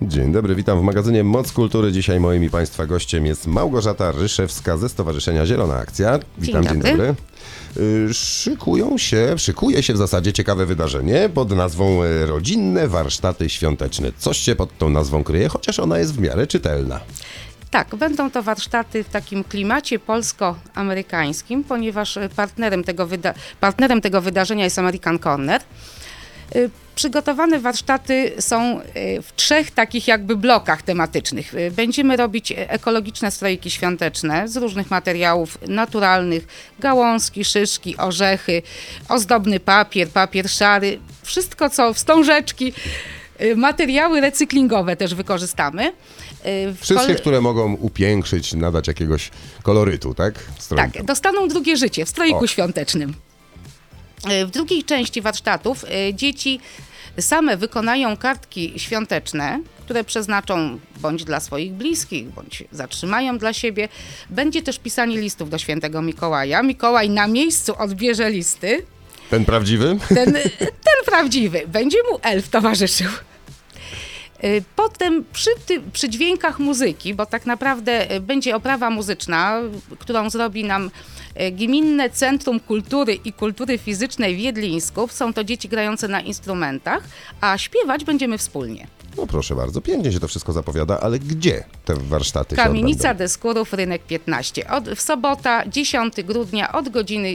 Dzień dobry, witam w magazynie Moc Kultury. Dzisiaj moim i Państwa gościem jest Małgorzata Ryszewska ze Stowarzyszenia Zielona Akcja. Witam, dzień dobry. Szykuje się w zasadzie ciekawe wydarzenie pod nazwą Rodzinne Warsztaty Świąteczne. Coś się pod tą nazwą kryje, chociaż ona jest w miarę czytelna. Tak, będą to warsztaty w takim klimacie polsko-amerykańskim, ponieważ partnerem tego wydarzenia jest American Corner. Przygotowane warsztaty są w 3 takich jakby blokach tematycznych. Będziemy robić ekologiczne strojki świąteczne z różnych materiałów naturalnych, gałązki, szyszki, orzechy, ozdobny papier szary, wszystko co wstążeczki, materiały recyklingowe też wykorzystamy. Wszystkie, które mogą upiększyć, nadać jakiegoś kolorytu, tak? Strojkom. Tak, dostaną drugie życie w stroiku świątecznym. W drugiej części warsztatów dzieci same wykonają kartki świąteczne, które przeznaczą bądź dla swoich bliskich, bądź zatrzymają dla siebie. Będzie też pisanie listów do świętego Mikołaja. Mikołaj na miejscu odbierze listy. Ten prawdziwy? Ten prawdziwy. Będzie mu elf towarzyszył. Potem przy dźwiękach muzyki, bo tak naprawdę będzie oprawa muzyczna, którą zrobi nam Gminne Centrum Kultury i Kultury Fizycznej w Jedlińsku. Są to dzieci grające na instrumentach, a śpiewać będziemy wspólnie. No proszę bardzo, pięknie się to wszystko zapowiada, ale gdzie te warsztaty się odbędą? Kamienica Deskurów, Rynek 15. W sobota, 10 grudnia od godziny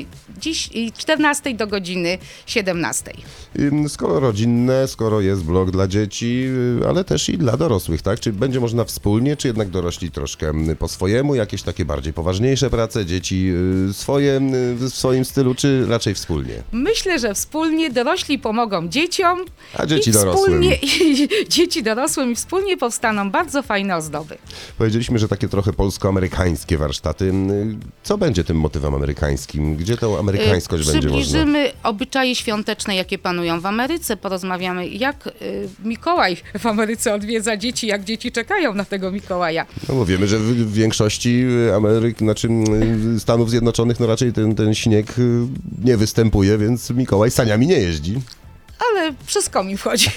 14 do godziny 17. Skoro rodzinne, skoro jest blok dla dzieci, ale też i dla dorosłych, tak? Czy będzie można wspólnie, czy jednak dorośli troszkę po swojemu, jakieś takie bardziej poważniejsze prace, dzieci swoje w swoim stylu, czy raczej wspólnie? Myślę, że wspólnie dorośli pomogą dzieciom, a dzieci dorosłym. Dzieci dorosłym i wspólnie powstaną bardzo fajne ozdoby. Powiedzieliśmy, że takie trochę polsko-amerykańskie warsztaty. Co będzie tym motywem amerykańskim? Gdzie tą amerykańskość będzie można? Przybliżymy obyczaje świąteczne, jakie panują w Ameryce. Porozmawiamy, jak Mikołaj w Ameryce odwiedza dzieci, jak dzieci czekają na tego Mikołaja. No bo wiemy, że w większości Stanów Zjednoczonych no raczej ten śnieg nie występuje, więc Mikołaj saniami nie jeździ. Ale wszystko mi wchodzi.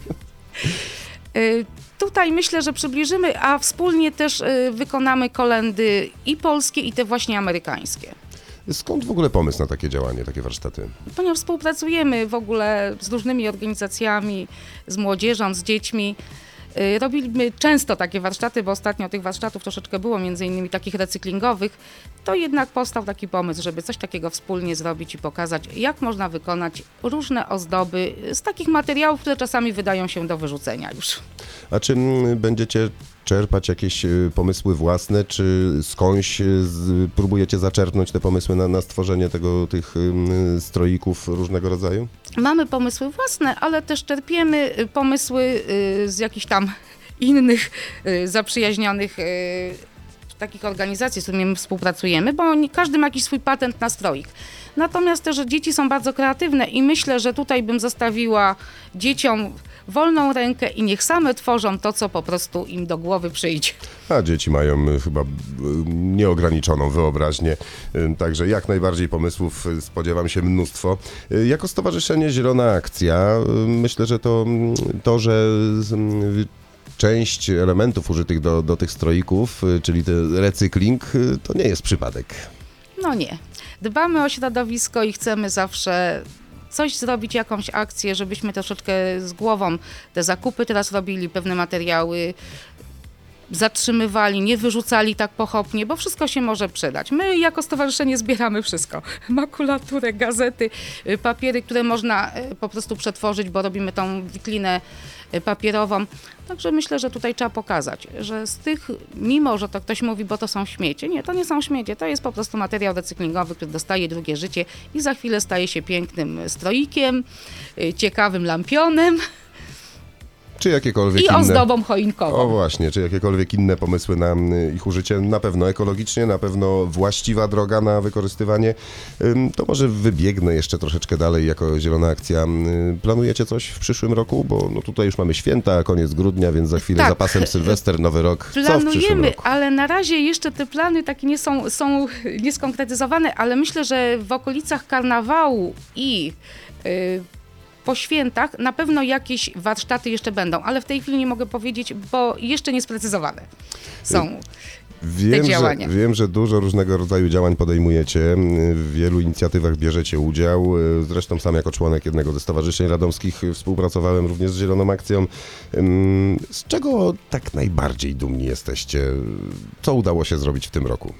Tutaj myślę, że przybliżymy, a wspólnie też wykonamy kolędy i polskie, i te właśnie amerykańskie. Skąd w ogóle pomysł na takie działanie, takie warsztaty? Ponieważ współpracujemy w ogóle z różnymi organizacjami, z młodzieżą, z dziećmi. Robiliśmy często takie warsztaty, bo ostatnio tych warsztatów troszeczkę było, między innymi takich recyklingowych, to jednak powstał taki pomysł, żeby coś takiego wspólnie zrobić i pokazać, jak można wykonać różne ozdoby z takich materiałów, które czasami wydają się do wyrzucenia już. A czy będziecie czerpać jakieś pomysły własne, czy skądś próbujecie zaczerpnąć te pomysły na stworzenie tych stroików różnego rodzaju? Mamy pomysły własne, ale też czerpiemy pomysły z jakichś tam innych zaprzyjaźnionych takich organizacji, z którymi współpracujemy, bo każdy ma jakiś swój patent na stroik. Natomiast też dzieci są bardzo kreatywne i myślę, że tutaj bym zostawiła dzieciom wolną rękę i niech same tworzą to, co po prostu im do głowy przyjdzie. A dzieci mają chyba nieograniczoną wyobraźnię, także jak najbardziej pomysłów spodziewam się mnóstwo. Jako Stowarzyszenie Zielona Akcja myślę, że to że część elementów użytych do tych stroików, czyli ten recykling, to nie jest przypadek. No nie. Dbamy o środowisko i chcemy zawsze coś zrobić, jakąś akcję, żebyśmy troszeczkę z głową te zakupy teraz robili, pewne materiały zatrzymywali, nie wyrzucali tak pochopnie, bo wszystko się może przydać. My jako stowarzyszenie zbieramy wszystko. Makulaturę, gazety, papiery, które można po prostu przetworzyć, bo robimy tą wiklinę papierową. Także myślę, że tutaj trzeba pokazać, że z tych, mimo że to ktoś mówi, bo to są śmiecie, nie, to nie są śmiecie, to jest po prostu materiał recyklingowy, który dostaje drugie życie i za chwilę staje się pięknym stroikiem, ciekawym lampionem. Czy jakiekolwiek inne... ozdobą choinkową. O właśnie, czy jakiekolwiek inne pomysły na ich użycie, na pewno ekologicznie, na pewno właściwa droga na wykorzystywanie. To może wybiegnę jeszcze troszeczkę dalej jako Zielona Akcja. Planujecie coś w przyszłym roku? Bo no tutaj już mamy święta, koniec grudnia, więc za chwilę tak. za pasem Sylwester, Nowy Rok. Co w przyszłym roku? Planujemy, ale na razie jeszcze te plany takie nie są nieskonkretyzowane, ale myślę, że w okolicach karnawału i po świętach na pewno jakieś warsztaty jeszcze będą, ale w tej chwili nie mogę powiedzieć, bo jeszcze niesprecyzowane są. Działania. Wiem, że dużo różnego rodzaju działań podejmujecie, w wielu inicjatywach bierzecie udział. Zresztą sam jako członek jednego ze stowarzyszeń radomskich współpracowałem również z Zieloną Akcją. Z czego tak najbardziej dumni jesteście? Co udało się zrobić w tym roku?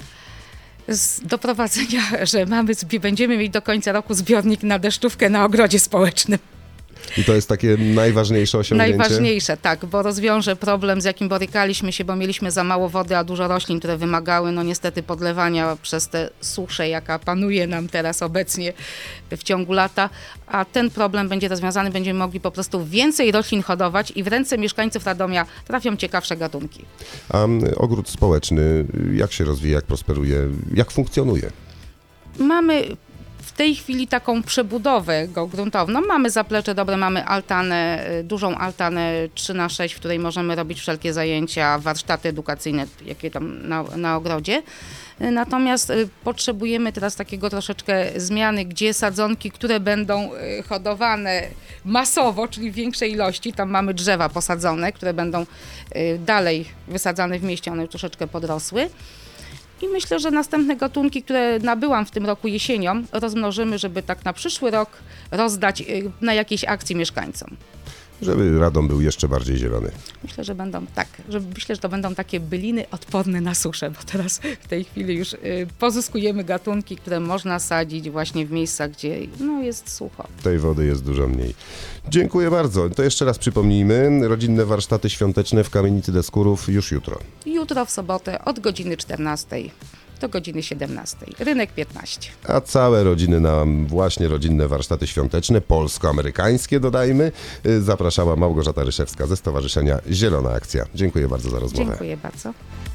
Z doprowadzenia, że będziemy mieć do końca roku zbiornik na deszczówkę na ogrodzie społecznym. I to jest takie najważniejsze osiągnięcie? Najważniejsze, tak, bo rozwiąże problem, z jakim borykaliśmy się, bo mieliśmy za mało wody, a dużo roślin, które wymagały, no niestety podlewania przez tę suszę, jaka panuje nam teraz obecnie w ciągu lata, a ten problem będzie rozwiązany, będziemy mogli po prostu więcej roślin hodować i w ręce mieszkańców Radomia trafią ciekawsze gatunki. A ogród społeczny, jak się rozwija, jak prosperuje, jak funkcjonuje? Mamy w tej chwili taką przebudowę go gruntowną. Mamy zaplecze dobre, mamy altanę, dużą altanę 3x6, w której możemy robić wszelkie zajęcia, warsztaty edukacyjne, jakie tam na ogrodzie. Natomiast potrzebujemy teraz takiego troszeczkę zmiany, gdzie sadzonki, które będą hodowane masowo, czyli w większej ilości, tam mamy drzewa posadzone, które będą dalej wysadzane w mieście, one już troszeczkę podrosły. I myślę, że następne gatunki, które nabyłam w tym roku jesienią, rozmnożymy, żeby tak na przyszły rok rozdać na jakiejś akcji mieszkańcom. Żeby Radom był jeszcze bardziej zielony. Myślę, że będą myślę, że to będą takie byliny odporne na suszę, bo teraz w tej chwili już pozyskujemy gatunki, które można sadzić właśnie w miejscach, gdzie jest sucho. Tej wody jest dużo mniej. Dziękuję bardzo. To jeszcze raz przypomnijmy, rodzinne warsztaty świąteczne w Kamienicy Deskurów już jutro. Jutro w sobotę od godziny 14 do godziny 17. Rynek 15. A całe rodziny na właśnie rodzinne warsztaty świąteczne, polsko-amerykańskie dodajmy, zapraszała Małgorzata Ryszewska ze Stowarzyszenia Zielona Akcja. Dziękuję bardzo za rozmowę. Dziękuję bardzo.